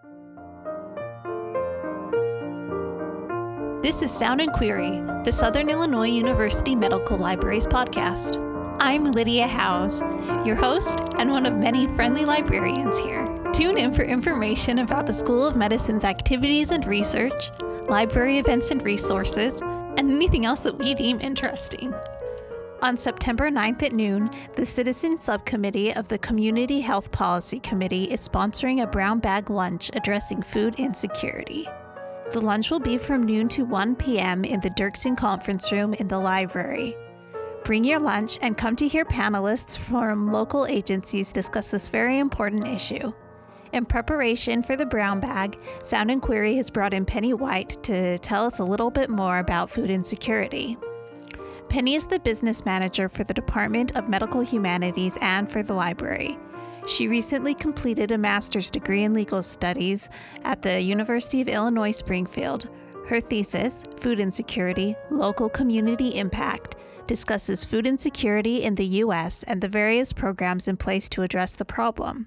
This is Sound and Query, the Southern Illinois University Medical Libraries podcast. I'm Lydia Howes, your host and one of many friendly librarians here. Tune in for information about the School of Medicine's activities and research, library events and resources, and anything else that we deem interesting. On September 9th at noon, the Citizen Subcommittee of the Community Health Policy Committee is sponsoring a brown bag lunch addressing food insecurity. The lunch will be from noon to 1 p.m. in the Dirksen Conference Room in the library. Bring your lunch and come to hear panelists from local agencies discuss this very important issue. In preparation for the brown bag, Sound and Query has brought in Penny White to tell us a little bit more about food insecurity. Penny is the business manager for the Department of Medical Humanities and for the library. She recently completed a master's degree in legal studies at the University of Illinois Springfield. Her thesis, Food Insecurity, Local Community Impact, discusses food insecurity in the U.S. and the various programs in place to address the problem.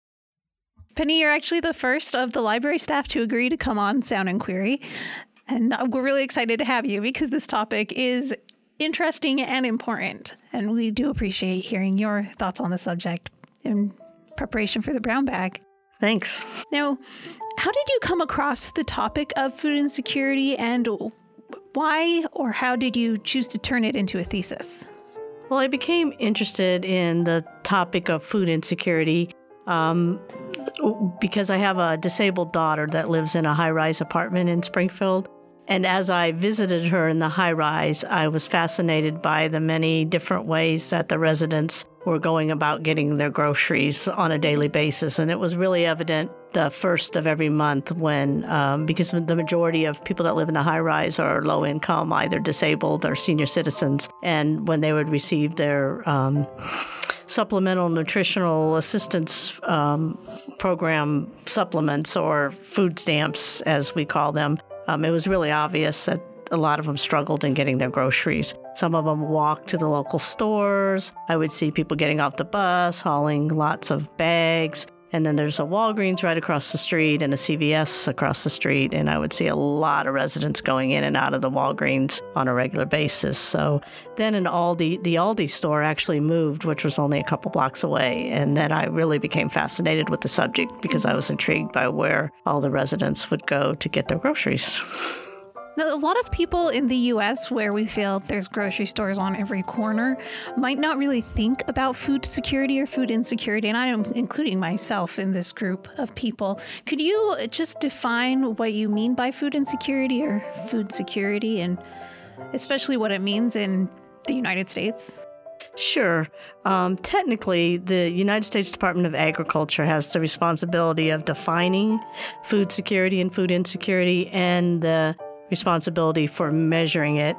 Penny, you're actually the first of the library staff to agree to come on Sound and Query, and we're really excited to have you because this topic is interesting and important, and we do appreciate hearing your thoughts on the subject in preparation for the brown bag. Thanks. Now, how did you come across the topic of food insecurity, and why or how did you choose to turn it into a thesis? Well, I became interested in the topic of food insecurity because I have a disabled daughter that lives in a high-rise apartment in Springfield. And as I visited her in the high-rise, I was fascinated by the many different ways that the residents were going about getting their groceries on a daily basis. And it was really evident the first of every month when, because the majority of people that live in the high-rise are low income, either disabled or senior citizens. And when they would receive their supplemental nutritional assistance program supplements, or food stamps, as we call them, it was really obvious that a lot of them struggled in getting their groceries. Some of them walked to the local stores. I would see people getting off the bus, hauling lots of bags. And then there's a Walgreens right across the street and a CVS across the street. And I would see a lot of residents going in and out of the Walgreens on a regular basis. So then the Aldi store actually moved, which was only a couple blocks away. And then I really became fascinated with the subject because I was intrigued by where all the residents would go to get their groceries. Now, a lot of people in the U.S., where we feel there's grocery stores on every corner, might not really think about food security or food insecurity, and I am including myself in this group of people. Could you just define what you mean by food insecurity or food security, and especially what it means in the United States? Sure. Technically, the United States Department of Agriculture has the responsibility of defining food security and food insecurity and the responsibility for measuring it.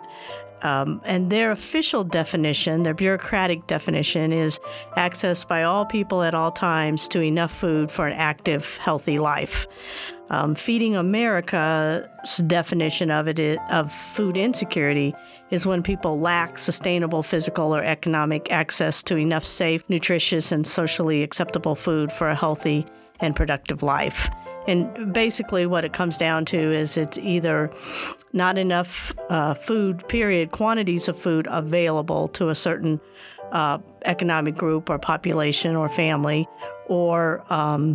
And their official definition, their bureaucratic definition, is access by all people at all times to enough food for an active, healthy life. Feeding America's definition of food insecurity is when people lack sustainable physical or economic access to enough safe, nutritious, and socially acceptable food for a healthy and productive life. And basically what it comes down to is it's either not enough food, period, quantities of food available to a certain economic group or population or family, or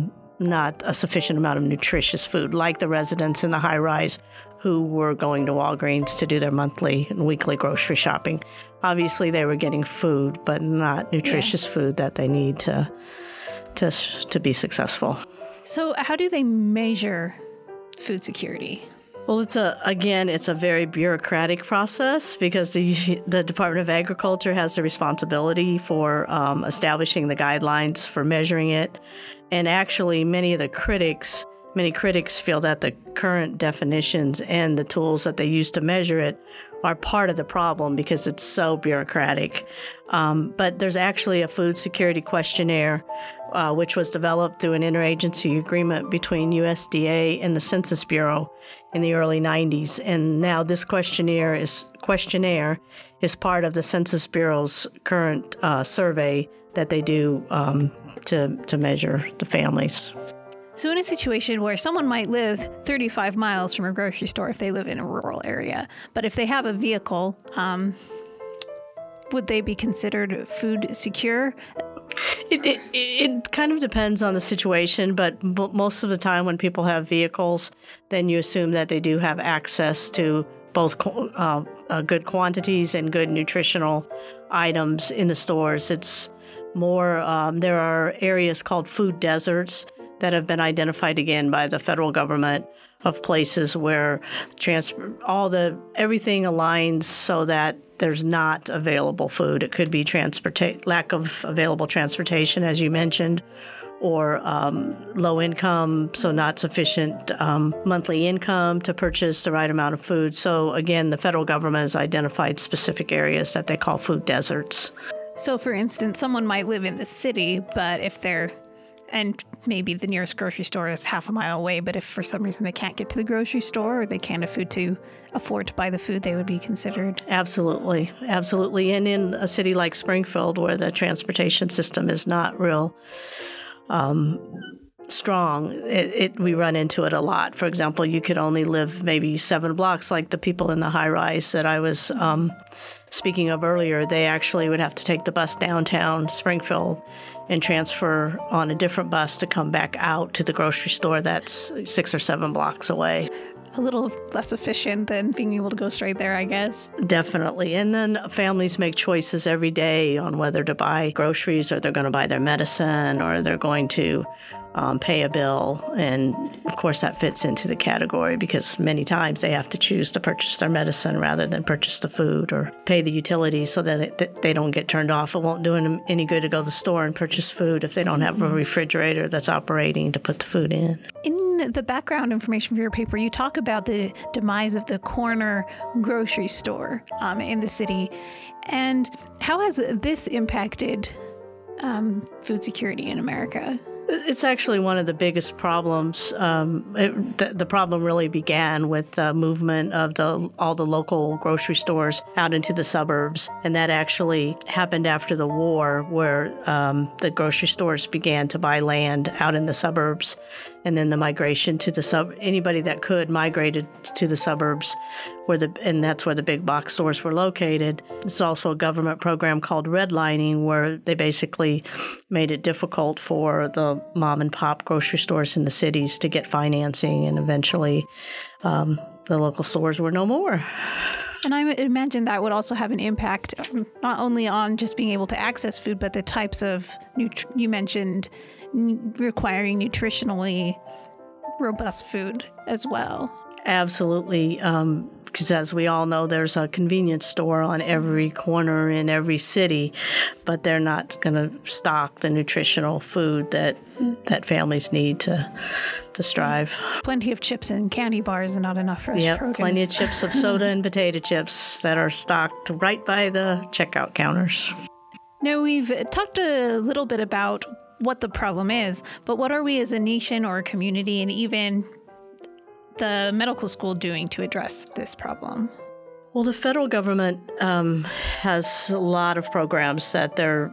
not a sufficient amount of nutritious food, like the residents in the high-rise who were going to Walgreens to do their monthly and weekly grocery shopping. Obviously, they were getting food, but not nutritious food that they need to be successful. So how do they measure food security? Well, it's a very bureaucratic process because the Department of Agriculture has the responsibility for establishing the guidelines for measuring it. And actually, many critics feel that the current definitions and the tools that they use to measure it are part of the problem because it's so bureaucratic. But there's actually a food security questionnaire which was developed through an interagency agreement between USDA and the Census Bureau in the early 90s. And now this questionnaire is part of the Census Bureau's current survey that they do to measure the families. So in a situation where someone might live 35 miles from a grocery store if they live in a rural area, but if they have a vehicle, would they be considered food secure? It kind of depends on the situation, but most of the time when people have vehicles, then you assume that they do have access to both good quantities and good nutritional items in the stores. It's more, there are areas called food deserts that have been identified again by the federal government of places where everything aligns so that there's not available food. It could be lack of available transportation, as you mentioned, or low income, so not sufficient monthly income to purchase the right amount of food. So again, the federal government has identified specific areas that they call food deserts. So for instance, someone might live in the city, but and maybe the nearest grocery store is half a mile away, but if for some reason they can't get to the grocery store or they can't afford to buy the food, they would be considered. Absolutely. And in a city like Springfield, where the transportation system is not real strong, we run into it a lot. For example, you could only live maybe 7 blocks, like the people in the high rise that I was speaking of earlier. They actually would have to take the bus downtown Springfield and transfer on a different bus to come back out to the grocery store that's 6 or 7 blocks away. A little less efficient than being able to go straight there, I guess. Definitely. And then families make choices every day on whether to buy groceries, or they're going to buy their medicine, or they're going to pay a bill. And of course, that fits into the category because many times they have to choose to purchase their medicine rather than purchase the food or pay the utilities so that they don't get turned off. It won't do them any good to go to the store and purchase food if they don't have a refrigerator that's operating to put the food in. In the background information for your paper, you talk about the demise of the corner grocery store in the city. And how has this impacted food security in America? It's actually one of the biggest problems. The problem really began with the movement of all the local grocery stores out into the suburbs, and that actually happened after the war, where the grocery stores began to buy land out in the suburbs, and then the migration to anybody that could migrated to the suburbs, and that's where the big box stores were located. There's also a government program called redlining, where they basically made it difficult for the mom and pop grocery stores in the cities to get financing, and eventually the local stores were no more. And I imagine that would also have an impact not only on just being able to access food, but the types of, you mentioned, requiring nutritionally robust food as well. Absolutely. Because as we all know, there's a convenience store on every corner in every city, but they're not going to stock the nutritional food that families need to strive. Plenty of chips and candy bars and not enough fresh produce. Plenty of chips of soda and potato chips that are stocked right by the checkout counters. Now, we've talked a little bit about what the problem is, but what are we as a nation or a community and even the medical school doing to address this problem? Well, the federal government has a lot of programs that they're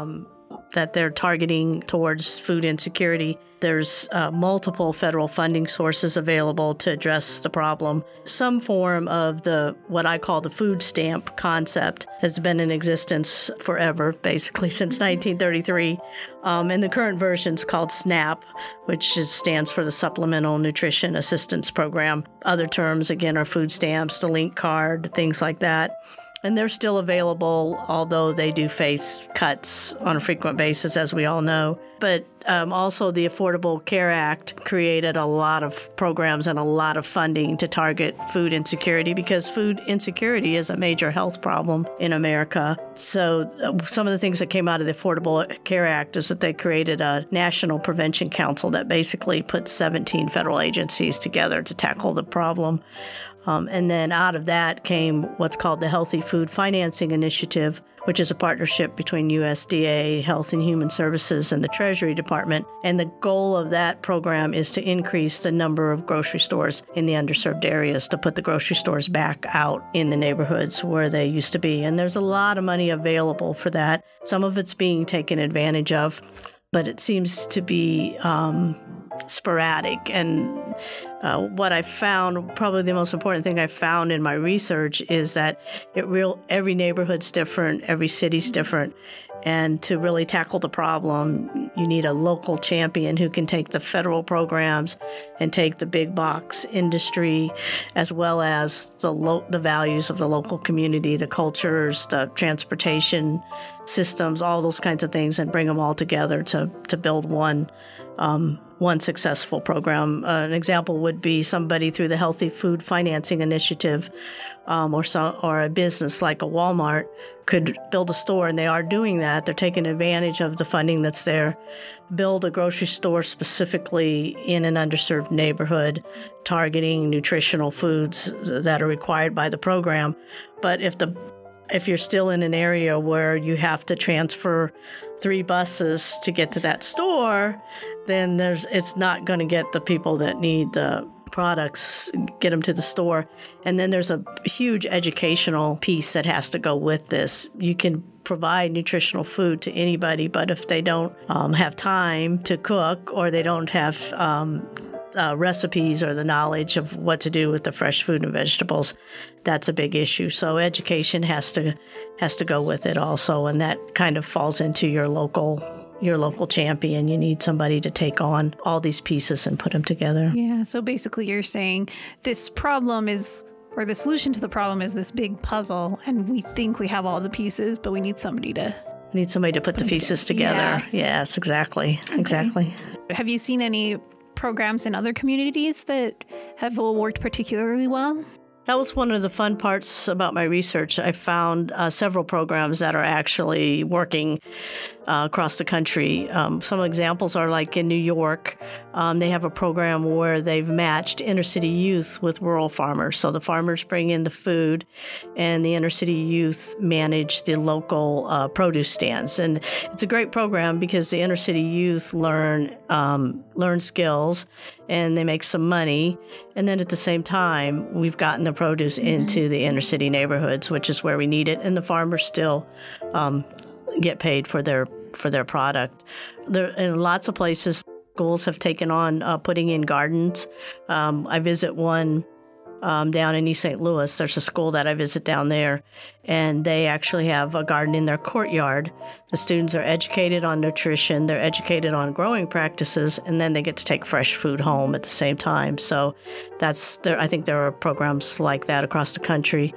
targeting towards food insecurity. There's multiple federal funding sources available to address the problem. Some form of what I call the food stamp concept has been in existence forever, basically since 1933. And the current version is called SNAP, which stands for the Supplemental Nutrition Assistance Program. Other terms, again, are food stamps, the link card, things like that. And they're still available, although they do face cuts on a frequent basis, as we all know. But also the Affordable Care Act created a lot of programs and a lot of funding to target food insecurity, because food insecurity is a major health problem in America. So some of the things that came out of the Affordable Care Act is that they created a National Prevention Council that basically put 17 federal agencies together to tackle the problem. And then out of that came what's called the Healthy Food Financing Initiative, which is a partnership between USDA, Health and Human Services, and the Treasury Department. And the goal of that program is to increase the number of grocery stores in the underserved areas, to put the grocery stores back out in the neighborhoods where they used to be. And there's a lot of money available for that. Some of it's being taken advantage of, but it seems to be sporadic. And what I found, probably the most important thing I found in my research, is that every neighborhood's different, every city's different. And to really tackle the problem, you need a local champion who can take the federal programs and take the big box industry, as well as the values of the local community, the cultures, the transportation systems, all those kinds of things, and bring them all together to build one successful program. An example would be somebody through the Healthy Food Financing Initiative, or a business like a Walmart could build a store, and they are doing that. They're taking advantage of the funding that's there, build a grocery store specifically in an underserved neighborhood, targeting nutritional foods that are required by the program. But if you're still in an area where you have to transfer 3 buses to get to that store, then it's not going to get the people that need the products, get them to the store. And then there's a huge educational piece that has to go with this. You can provide nutritional food to anybody, but if they don't have time to cook, or they don't have recipes or the knowledge of what to do with the fresh food and vegetables, that's a big issue. So education has to go with it also, and that kind of falls into your local champion. You need somebody to take on all these pieces and put them together. Yeah, so basically you're saying this problem is, or the solution to the problem is this big puzzle, and we think we have all the pieces, but we need somebody to put the pieces together. Yeah. Yes, exactly. Okay. Exactly. Have you seen any programs in other communities that have worked particularly well? That was one of the fun parts about my research. I found several programs that are actually working across the country. Some examples are like in New York. They have a program where they've matched inner city youth with rural farmers. So the farmers bring in the food, and the inner city youth manage the local produce stands. And it's a great program because the inner city youth learn skills, and they make some money. And then at the same time, we've gotten the produce into the inner city neighborhoods, which is where we need it. And the farmers still get paid for their product. In lots of places, schools have taken on putting in gardens. I visit one down in East St. Louis. There's a school that I visit down there, and they actually have a garden in their courtyard. The students are educated on nutrition, they're educated on growing practices, and then they get to take fresh food home at the same time. So I think there are programs like that across the country.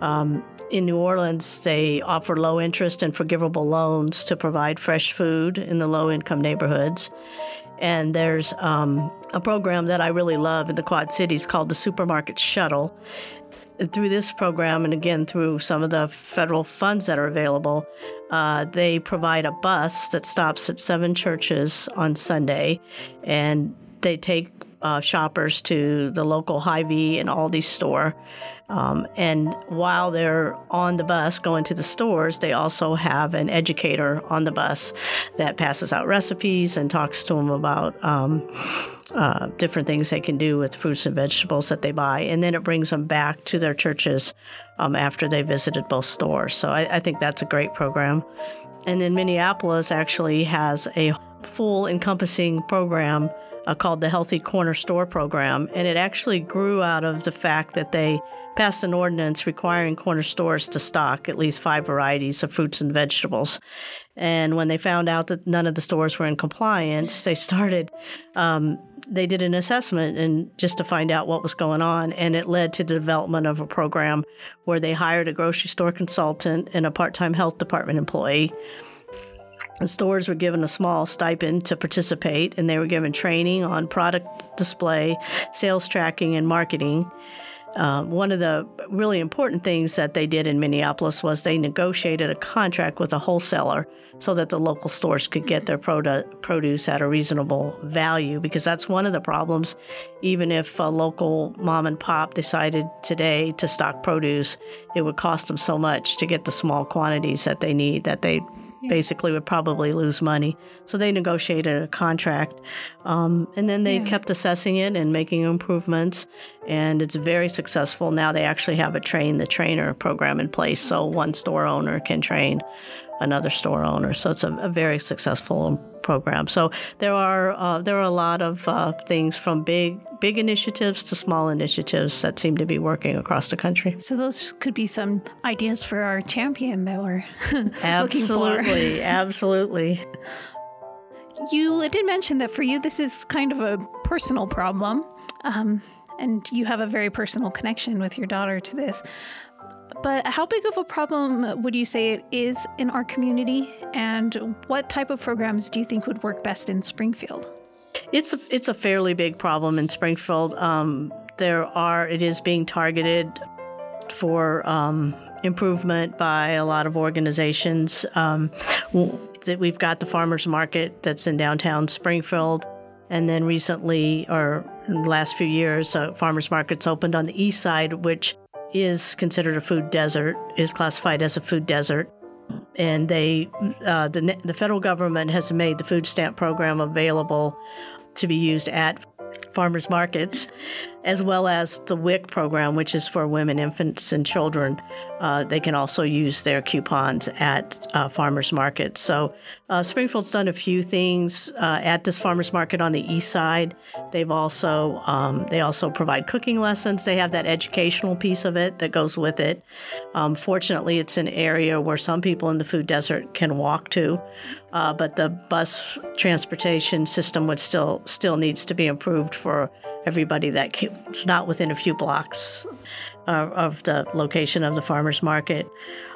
In New Orleans, they offer low interest and forgivable loans to provide fresh food in the low-income neighborhoods. And there's a program that I really love in the Quad Cities called the Supermarket Shuttle. And through this program, and again through some of the federal funds that are available, they provide a bus that stops at 7 churches on Sunday, and they take shoppers to the local Hy-Vee and Aldi store. And while they're on the bus going to the stores, they also have an educator on the bus that passes out recipes and talks to them about different things they can do with fruits and vegetables that they buy. And then it brings them back to their churches after they visited both stores. So I think that's a great program. And then Minneapolis actually has a full encompassing program called the Healthy Corner Store Program, and it actually grew out of the fact that they passed an ordinance requiring corner stores to stock at least 5 varieties of fruits and vegetables. And when they found out that none of the stores were in compliance, they did an assessment and just to find out what was going on, and it led to the development of a program where they hired a grocery store consultant and a part-time health department employee. The stores were given a small stipend to participate, and they were given training on product display, sales tracking, and marketing. One of the really important things that they did in Minneapolis was they negotiated a contract with a wholesaler so that the local stores could get their produce at a reasonable value, because that's one of the problems. Even if a local mom and pop decided today to stock produce, it would cost them so much to get the small quantities that they need that they basically would probably lose money. So they negotiated a contract, and then they kept assessing it and making improvements, and it's very successful. Now they actually have a train the trainer program in place, so one store owner can train another store owner. So it's a very successful program. So there are a lot of things from big initiatives to small initiatives that seem to be working across the country. So those could be some ideas for our champion that we're Absolutely, absolutely. You did mention that for you, this is kind of a personal problem, and you have a very personal connection with your daughter to this. But how big of a problem would you say it is in our community, and what type of programs do you think would work best in Springfield? It's a fairly big problem in Springfield. It is being targeted for improvement by a lot of organizations. We've got the farmers market that's in downtown Springfield, and then recently, or in the last few years, farmers markets opened on the east side, which is considered a food desert, is classified as a food desert. And the federal government has made the food stamp program available to be used at farmers markets, as well as the WIC program, which is for women, infants, and children. They can also use their coupons at farmers markets. So Springfield's done a few things at this farmers market on the east side. They also provide cooking lessons. They have that educational piece of it that goes with it. Fortunately, it's an area where some people in the food desert can walk to, but the bus transportation system would still needs to be improved for everybody that's not within a few blocks of the location of the farmers market.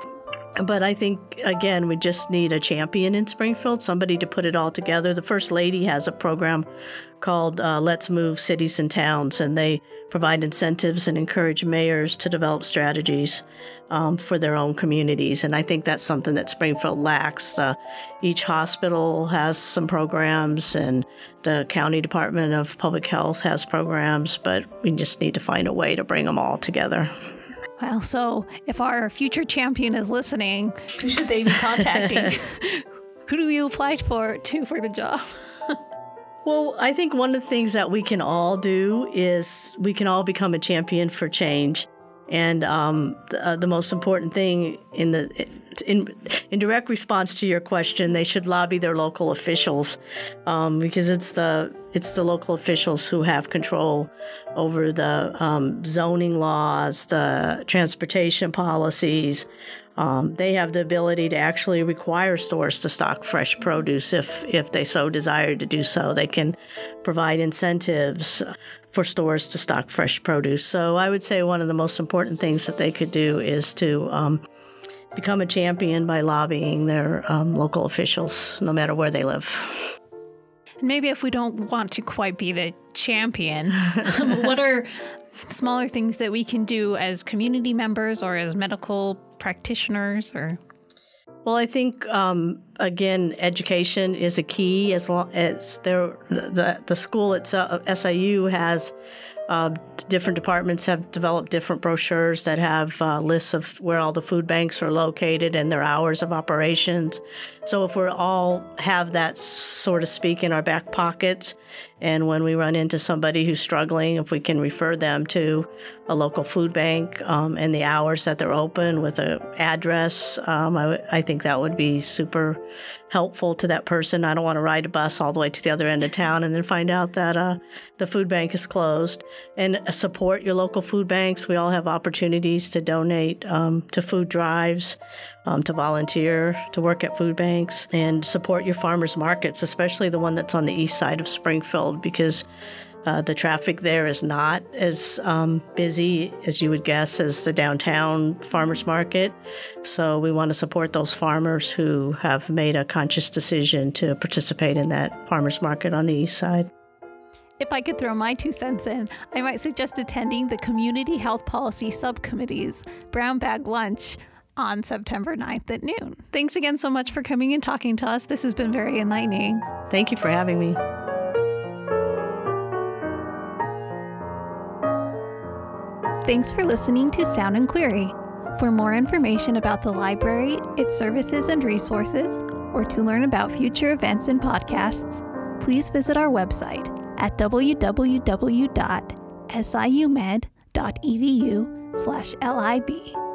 But I think, again, we just need a champion in Springfield, somebody to put it all together. The First Lady has a program called Let's Move Cities and Towns, and they provide incentives and encourage mayors to develop strategies for their own communities. And I think that's something that Springfield lacks. Each hospital has some programs, and the County Department of Public Health has programs, but we just need to find a way to bring them all together. Well, so if our future champion is listening, who should they be contacting? Who do you apply for the job? Well, I think one of the things that we can all do is we can all become a champion for change. And the most important thing in direct response to your question, they should lobby their local officials, because it's the local officials who have control over the zoning laws, the transportation policies. They have the ability to actually require stores to stock fresh produce if they so desire to do so. They can provide incentives for stores to stock fresh produce. So I would say one of the most important things that they could do is to become a champion by lobbying their local officials, no matter where they live. And maybe if we don't want to quite be the champion, what are smaller things that we can do as community members or as medical practitioners? Well, I think, again, education is a key. As long as the school itself, SIU, has different departments have developed different brochures that have lists of where all the food banks are located and their hours of operations. So if we all have that, so to speak, in our back pockets, and when we run into somebody who's struggling, if we can refer them to a local food bank and the hours that they're open with an address, I think that would be super helpful to that person. I don't want to ride a bus all the way to the other end of town and then find out that the food bank is closed. And support your local food banks. We all have opportunities to donate to food drives, to volunteer, to work at food banks, and support your farmers markets, especially the one that's on the east side of Springfield, because the traffic there is not as busy as you would guess as the downtown farmers market. So we want to support those farmers who have made a conscious decision to participate in that farmers market on the east side. If I could throw my 2 cents in, I might suggest attending the Community Health Policy Subcommittee's Brown Bag Lunch on September 9th at noon. Thanks again so much for coming and talking to us. This has been very enlightening. Thank you for having me. Thanks for listening to Sound and Query. For more information about the library, its services and resources, or to learn about future events and podcasts, please visit our website at www.siumed.edu/lib.